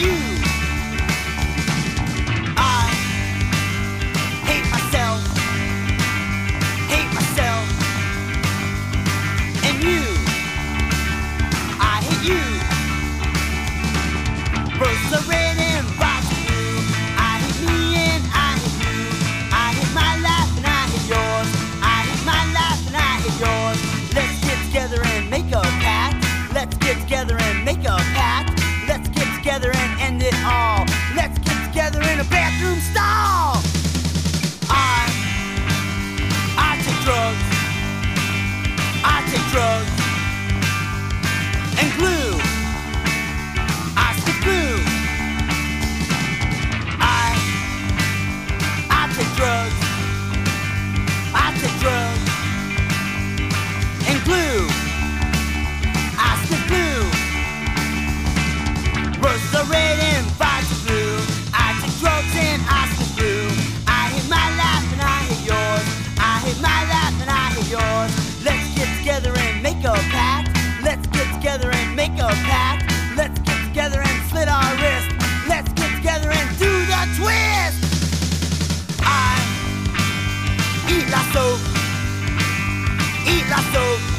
you. I hate myself, and you. I hate you. Roses are red and violets are blue. I hate me and I hate you. I hate my life and I hate yours. I hate my life and I hate yours. Let's get together and make a pact. Let's get together and make a pact. Let's get together and end it all. Let's get together in a bathroom stall. I take drugs. I take drugs and glue. I stick glue. I take drugs. I take drugs and glue. I stick glue. Roses are red and violets are blue. I take drugs and I stick glue. I hate my life and I hate yours. I hate my life and I hate yours. Let's get together and make a pact. Let's get together and make a pact. Let's get together and slit our wrist. Let's get together and do the twist. I eat la soap. Eat la soap.